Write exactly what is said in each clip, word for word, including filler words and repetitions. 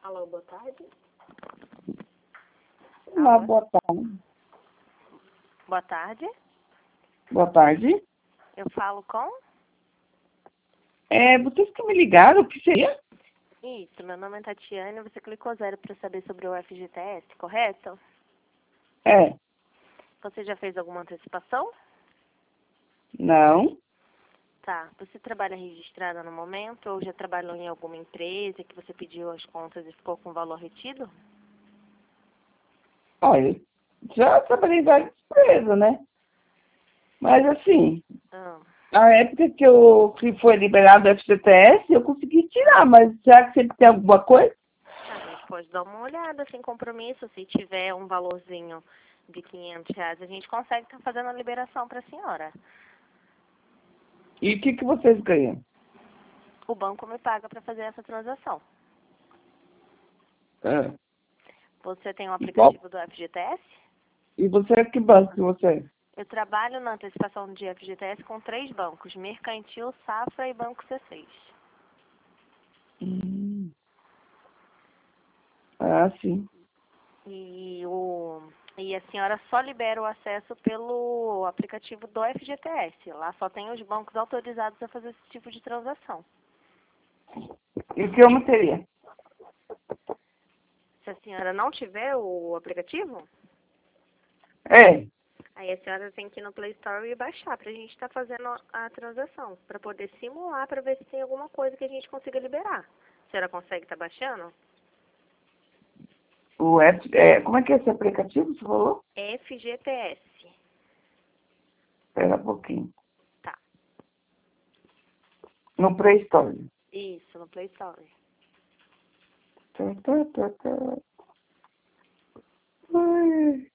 Alô, boa tarde. Olá, Alô? boa tarde. Boa tarde. Boa tarde. Eu falo com? É, vocês que me ligaram, o que seria? Isso, meu nome é Tatiane. Você clicou zero para saber sobre o F G T S, correto? É, Você já fez alguma antecipação? não. Tá. Você trabalha registrada no momento ou já trabalhou em alguma empresa que você pediu as contas e ficou com o valor retido? Olha, já trabalhei em várias empresas, né? Mas assim, Ah, na época que, eu, que foi liberado o F G T S, eu consegui tirar, mas já que sempre tem alguma coisa? a gente pode dar uma olhada sem compromisso. Se tiver um valorzinho de quinhentos reais, a gente consegue estar fazendo a liberação para a senhora. E o que, que vocês ganham? O banco me paga para fazer essa transação. É. Você tem um E, qual, aplicativo do F G T S? e você, que banco que você é? Eu trabalho na antecipação de F G T S com três bancos, Mercantil, Safra e Banco C seis. Hum. Ah, sim. E, o, e a senhora só libera o acesso pelo aplicativo do F G T S. Lá só tem os bancos autorizados a fazer esse tipo de transação. E o que eu não teria? Se a senhora não tiver o aplicativo, É. aí a senhora tem que ir no Play Store e baixar para a gente estar fazendo a transação, para poder simular, para ver se tem alguma coisa que a gente consiga liberar. A senhora consegue estar baixando? O F, é, como é que é esse aplicativo, você falou? F G T S. Espera um pouquinho. Tá. No Play Store. Isso, no Play Store. Tá, tá, tá, tá. Ai.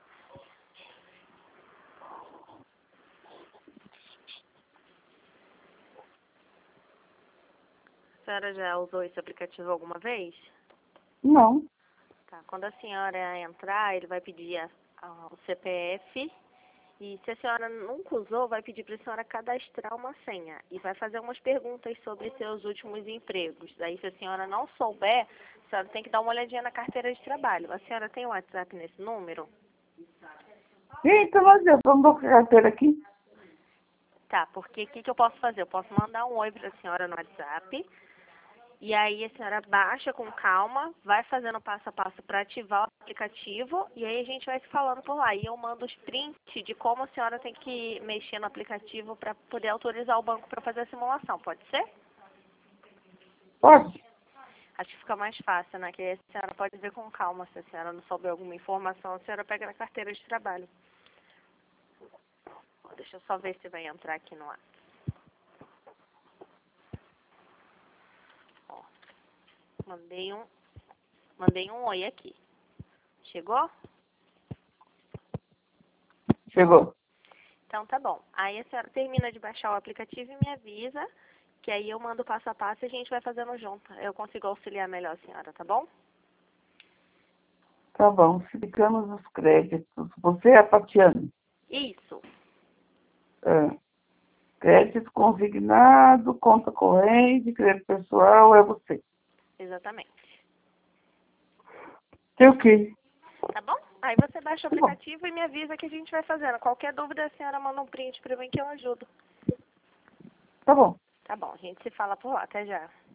A senhora já usou esse aplicativo alguma vez? Não. Tá. Quando a senhora entrar, ele vai pedir a, a, o C P F. E se a senhora nunca usou, vai pedir para a senhora cadastrar uma senha. E vai fazer umas perguntas sobre seus últimos empregos. Daí, se a senhora não souber, a senhora tem que dar uma olhadinha na carteira de trabalho. A senhora tem o WhatsApp nesse número? Eita, mas eu não dou carteira aqui. Tá, porque o que, que eu posso fazer? Eu posso mandar um oi para a senhora no WhatsApp. E aí a senhora baixa com calma, vai fazendo passo a passo para ativar o aplicativo e aí a gente vai se falando por lá. E eu mando os prints de como a senhora tem que mexer no aplicativo para poder autorizar o banco para fazer a simulação. Pode ser? Pode? Acho que fica mais fácil, né? Que aí a senhora pode ver com calma. Se a senhora não souber alguma informação, a senhora pega na carteira de trabalho. Deixa eu só ver se vai entrar aqui no ar. Ó, mandei um, mandei um oi aqui. Chegou? Chegou. Então tá bom. Aí a senhora termina de baixar o aplicativo e me avisa, que aí eu mando passo a passo e a gente vai fazendo junto. Eu consigo auxiliar melhor a senhora, tá bom? Tá bom. Explicamos os créditos. Você é a Tatiane. Isso, É. Crédito consignado, conta corrente, crédito pessoal, é você. exatamente. Tem o quê? Tá bom? Aí você baixa o Tá bom. aplicativo e me avisa que a gente vai fazendo. Qualquer dúvida a senhora manda um print pra mim que eu ajudo. Tá bom. Tá bom, a gente se fala por lá. Até já.